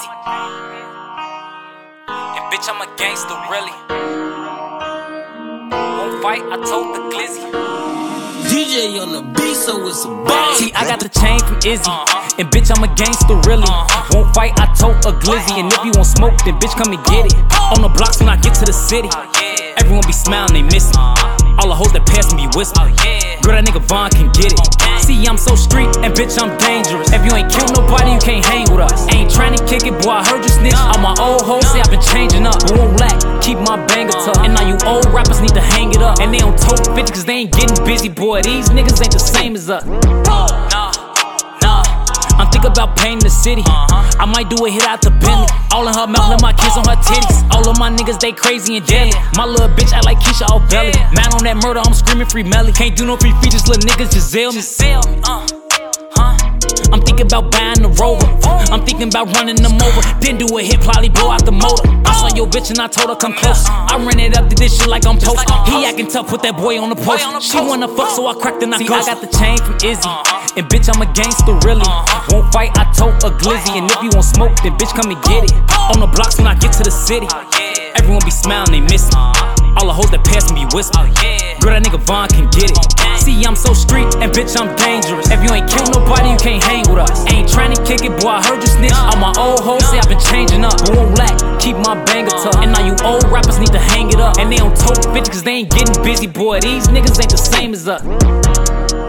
busy. And bitch, I'm a gangster, really. Won't fight, I told the glizzy. DJ on the beat, so it's a bang. See, I got the chain from Izzy. And bitch, I'm a gangster, really. Won't fight, I told a glizzy. And if you want smoke, then bitch, come and get it. On the blocks when I get to the city, everyone be smiling, they miss me. All the hoes that pass me be whispering. Girl, that nigga Vaughn can get it. See, I'm so street, and bitch, I'm dangerous. If you ain't killed nobody, you can't hang with us. Ain't tryna kick it, boy, I heard you snitch. All my old hoes say I've been changing up, but won't lack, keep my banger tucked. And now you old rappers need to hang it up. And they don't tote 50 cause they ain't getting busy, boy. These niggas ain't the same as us. I'm thinking about painting the city. I might do a hit out the Bentley. All in her mouth, let my kids on her titties. All of my niggas, they crazy and deadly. My little bitch act like Keisha all belly. Man on that murder, I'm screaming free Melly. Can't do no free features, little niggas just zail me. I'm thinking about buying the Rover. I'm thinking about running them over. Then do a hit, probably blow out the motor. I saw your bitch and I told her come close. I ran it up, did this shit like I'm post. He acting tough, put that boy on the post. She wanna fuck, so I cracked and I ghost. I got the chain from Izzy. And bitch, I'm a gangster, really. Won't fight, I told a glizzy. And if you want smoke, then bitch, come and get it. On the blocks when I get to the city, everyone be smiling, they miss me. All the hoes that pass me be whispering. Girl, that nigga Vaughn can get it. See, I'm so street, and bitch, I'm dangerous. If you ain't killed nobody, you can't hang with us. Ain't tryna kick it, boy, I heard you snitch. All my old hoes say I've been changing up, but won't lack, keep my banger tucked. And now you old rappers need to hang it up. And they don't tote 50 cause they ain't getting busy, boy. These niggas ain't the same as us.